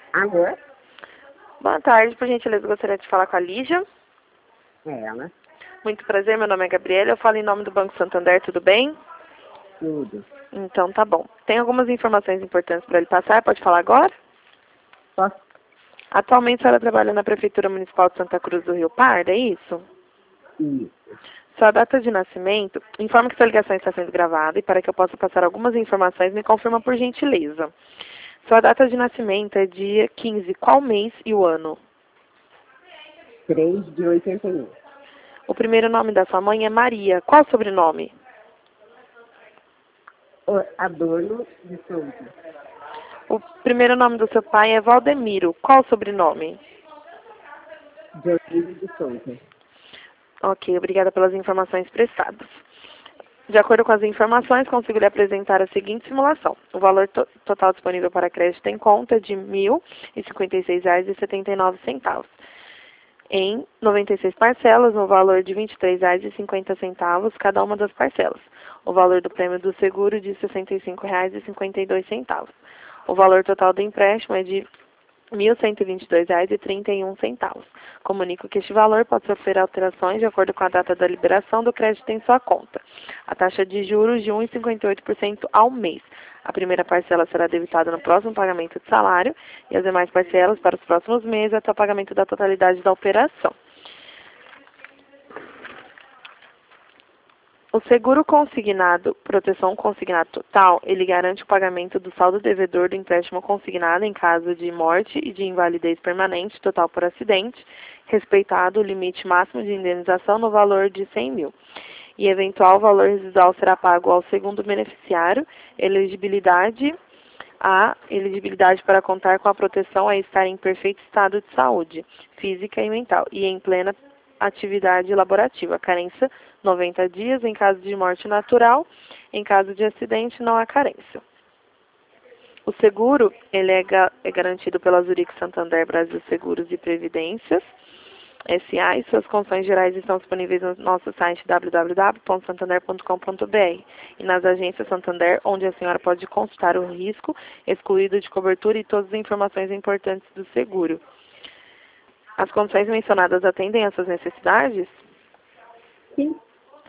Alô? Boa tarde, por gentileza, gostaria de falar com a Lígia. É ela? Muito prazer, meu nome é Gabriela, eu falo em nome do Banco Santander, tudo bem? Tudo. Então tá bom. Tem algumas informações importantes para ele passar, pode falar agora? Posso? Atualmente a senhora trabalha na Prefeitura Municipal de Santa Cruz do Rio Pardo, é isso? Isso. Sua data de nascimento, informa que sua ligação está sendo gravada e para que eu possa passar algumas informações, me confirma por gentileza. Sua data de nascimento é dia 15, qual mês e o ano? 3 de 81. O primeiro nome da sua mãe é Maria, qual o sobrenome? Adorno de Souza. O primeiro nome do seu pai é Valdemiro, qual o sobrenome? Dionísio de Souza. Ok, obrigada pelas informações prestadas. De acordo com as informações, consigo lhe apresentar a seguinte simulação. O valor total disponível para crédito em conta é de R$ 1.056,79, em 96 parcelas, no valor de R$ 23,50 cada uma das parcelas. O valor do prêmio do seguro de R$ 65,52. O valor total do empréstimo é de R$ 1.122,31. Comunico que este valor pode sofrer alterações de acordo com a data da liberação do crédito em sua conta. A taxa de juros de 1,58% ao mês. A primeira parcela será debitada no próximo pagamento de salário e as demais parcelas para os próximos meses até o pagamento da totalidade da operação. O seguro consignado, proteção consignado total, ele garante o pagamento do saldo devedor do empréstimo consignado em caso de morte e de invalidez permanente total por acidente, respeitado o limite máximo de indenização no valor de 100 mil. E eventual valor residual será pago ao segundo beneficiário. A elegibilidade para contar com a proteção é estar em perfeito estado de saúde, física e mental, e em plena atividade laborativa. Carência 90 dias em caso de morte natural. Em caso de acidente, não há carência. O seguro ele é garantido pela Zurich Santander Brasil Seguros e Previdências S.A. e suas condições gerais estão disponíveis no nosso site www.santander.com.br e nas agências Santander, onde a senhora pode consultar o risco excluído de cobertura e todas as informações importantes do seguro. As condições mencionadas atendem às suas necessidades? Sim.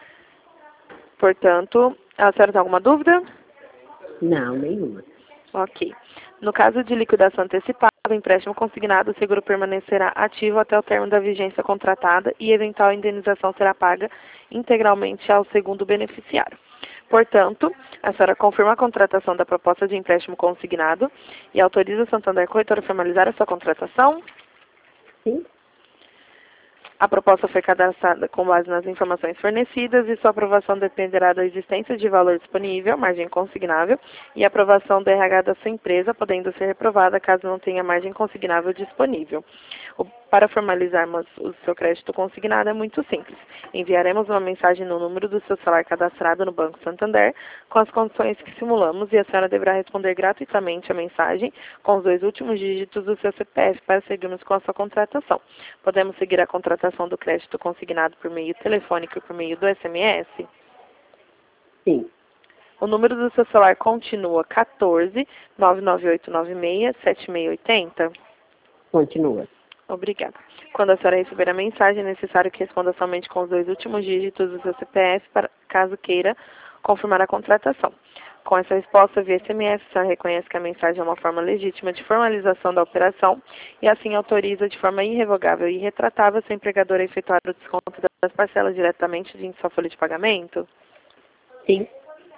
Portanto, a senhora tem alguma dúvida? Não, nenhuma. Ok. No caso de liquidação antecipada, o empréstimo consignado, o seguro permanecerá ativo até o término da vigência contratada e eventual indenização será paga integralmente ao segundo beneficiário. Portanto, a senhora confirma a contratação da proposta de empréstimo consignado e autoriza o Santander Corretora a formalizar a sua contratação? Sim. A proposta foi cadastrada com base nas informações fornecidas e sua aprovação dependerá da existência de valor disponível, margem consignável, e aprovação do RH da sua empresa, podendo ser reprovada caso não tenha margem consignável disponível. Para formalizarmos o seu crédito consignado é muito simples. Enviaremos uma mensagem no número do seu celular cadastrado no Banco Santander com as condições que simulamos e a senhora deverá responder gratuitamente a mensagem com os 2 últimos dígitos do seu CPF para seguirmos com a sua contratação. Podemos seguir a contratação do crédito consignado por meio telefônico e por meio do SMS? Sim. O número do seu celular continua 14 99896 7680? Continua. Obrigada. Quando a senhora receber a mensagem, é necessário que responda somente com os 2 últimos dígitos do seu CPF, caso queira confirmar a contratação. Com essa resposta via SMS, a senhora reconhece que a mensagem é uma forma legítima de formalização da operação e assim autoriza de forma irrevogável e irretratável seu empregador a efetuar o desconto das parcelas diretamente em sua folha de pagamento? Sim.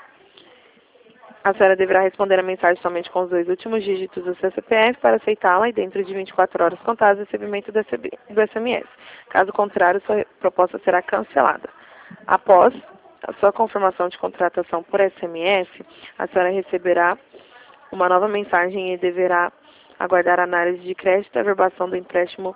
A senhora deverá responder a mensagem somente com os 2 últimos dígitos do seu CPF para aceitá-la e dentro de 24 horas contadas o recebimento do SMS. Caso contrário, sua proposta será cancelada. Após a sua confirmação de contratação por SMS, a senhora receberá uma nova mensagem e deverá aguardar a análise de crédito e a averbação do empréstimo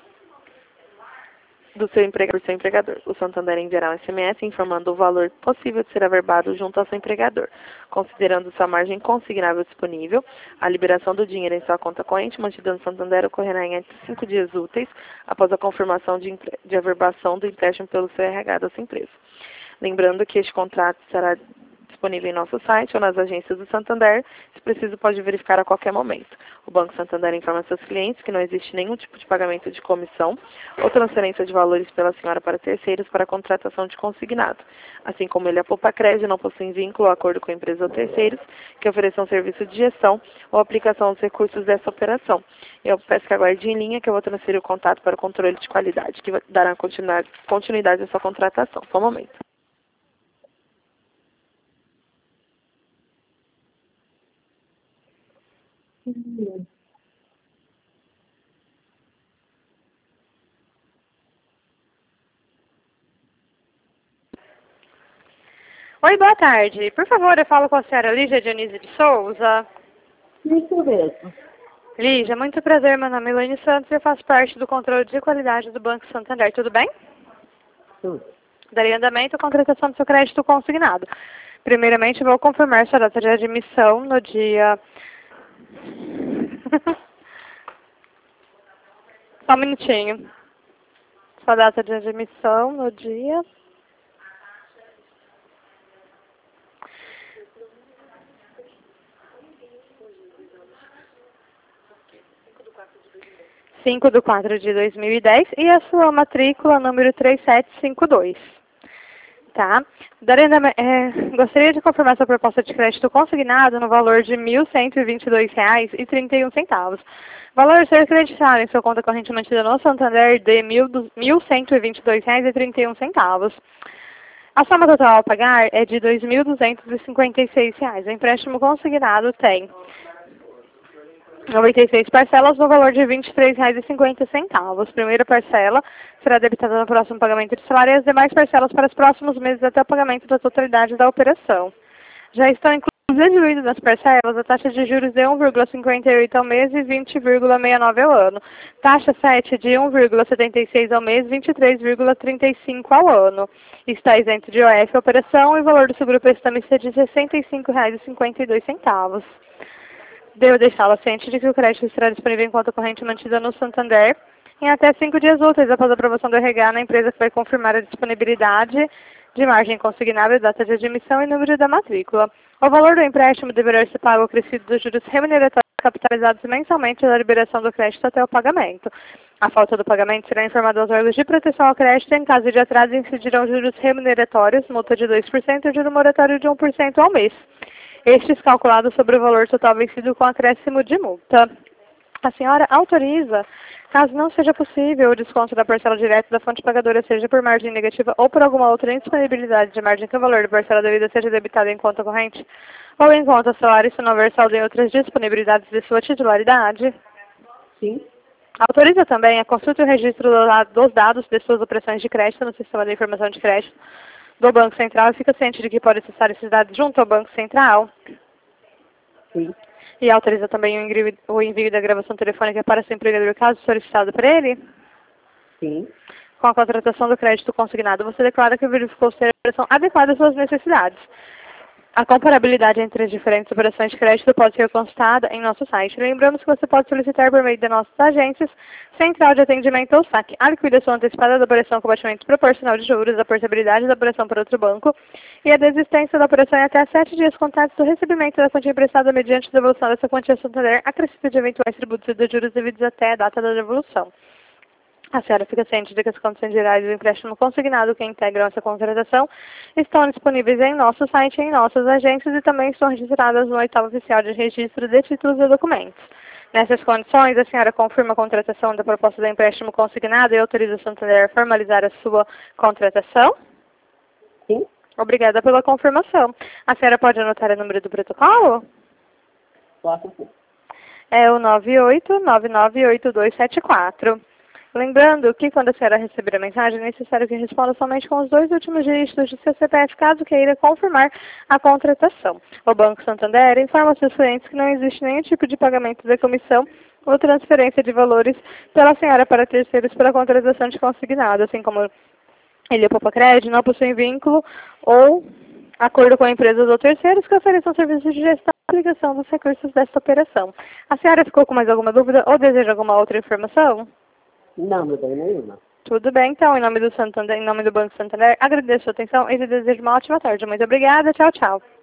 do seu empregador. O Santander enviará um SMS informando o valor possível de ser averbado junto ao seu empregador. Considerando sua margem consignável disponível, a liberação do dinheiro em sua conta corrente mantida no Santander ocorrerá em 5 dias úteis após a confirmação de averbação do empréstimo pelo seu RH da sua empresa. Lembrando que este contrato será disponível em nosso site ou nas agências do Santander. Se preciso, pode verificar a qualquer momento. O Banco Santander informa seus clientes que não existe nenhum tipo de pagamento de comissão ou transferência de valores pela senhora para terceiros para a contratação de consignado. Assim como ele, a Poupa Crédito não possui vínculo ou acordo com empresas ou terceiros que ofereçam serviço de gestão ou aplicação dos recursos dessa operação. Eu peço que aguarde em linha que eu vou transferir o contato para o controle de qualidade, que dará continuidade à sua contratação. Só um momento. Oi, boa tarde. Por favor, eu falo com a senhora Lígia Dionísio de Souza. Isso mesmo. Lígia, muito prazer. Meu nome é Elaine Santos e eu faço parte do controle de qualidade do Banco Santander. Tudo bem? Tudo. Darei andamento à contratação do seu crédito consignado. Primeiramente, vou confirmar sua data de admissão no dia... Só um minutinho. Sua data de admissão no dia... 5/4/2010 e a sua matrícula número 3752. Tá? Gostaria de confirmar sua proposta de crédito consignado no valor de R$ 1.122,31. Valor a ser creditado em sua conta corrente mantida no Santander de R$ 1.122,31. A soma total a pagar é de R$ 2.256. O empréstimo consignado tem 96 parcelas no valor de R$ 23,50. Primeira parcela será debitada no próximo pagamento de salário e as demais parcelas para os próximos meses até o pagamento da totalidade da operação. Já estão incluídas nas parcelas a taxa de juros de 1,58 ao mês e 20,69 ao ano. Taxa 7 de 1,76 ao mês e 23,35 ao ano. Está isento de OF a operação e o valor do seguro prestamista é de R$ 65,52. Devo deixá-la ciente de que o crédito estará disponível em conta corrente mantida no Santander em até 5 dias úteis após a aprovação do RH na empresa que vai confirmar a disponibilidade de margem consignável, data de admissão e número da matrícula. O valor do empréstimo deverá ser pago acrescido dos juros remuneratórios capitalizados mensalmente da liberação do crédito até o pagamento. A falta do pagamento será informada aos órgãos de proteção ao crédito. Em caso de atraso, incidirão juros remuneratórios, multa de 2% e juro moratório de 1% ao mês. Estes calculados sobre o valor total vencido com acréscimo de multa. A senhora autoriza, caso não seja possível o desconto da parcela direta da fonte pagadora, seja por margem negativa ou por alguma outra indisponibilidade de margem que o valor da parcela devida seja debitado em conta corrente ou em conta salário se não houver saldo em outras disponibilidades de sua titularidade? Sim. Autoriza também a consulta e o registro dos dados de suas operações de crédito no sistema de informação de crédito do Banco Central e fica ciente de que pode acessar esses dados junto ao Banco Central? Sim. E autoriza também o envio da gravação telefônica para seu empregador, caso solicitado por ele? Sim. Com a contratação do crédito consignado, você declara que verificou ser a operação adequada às suas necessidades. A comparabilidade entre as diferentes operações de crédito pode ser consultada em nosso site. Lembramos que você pode solicitar por meio de nossas agências, Central de Atendimento ou SAC, a liquidação antecipada da operação com batimento proporcional de juros, a portabilidade da operação para outro banco e a desistência da operação em até 7 dias contados do recebimento da quantia emprestada mediante devolução dessa quantia ao Santander, acrescida de eventuais tributos e de juros devidos até a data da devolução. A senhora fica ciente de que as condições gerais do empréstimo consignado que integram essa contratação estão disponíveis em nosso site e em nossas agências e também estão registradas no 8º Oficial de Registro de Títulos e Documentos. Nessas condições, a senhora confirma a contratação da proposta do empréstimo consignado e autoriza o Santander a formalizar a sua contratação? Sim. Obrigada pela confirmação. A senhora pode anotar o número do protocolo? Posso sim. É o 98998274. Lembrando que quando a senhora receber a mensagem, é necessário que responda somente com os 2 últimos dígitos de seu CPF, caso queira confirmar a contratação. O Banco Santander informa aos seus clientes que não existe nenhum tipo de pagamento de comissão ou transferência de valores pela senhora para terceiros pela contratação de consignado, assim como ele e a Poupa Crédito não possuem vínculo ou acordo com empresas ou terceiros que ofereçam serviços de gestão e aplicação dos recursos desta operação. A senhora ficou com mais alguma dúvida ou deseja alguma outra informação? Não, não tenho nenhuma. Tudo bem, então, em nome do Santander, em nome do Banco Santander, agradeço a sua atenção e desejo uma ótima tarde. Muito obrigada, tchau, tchau.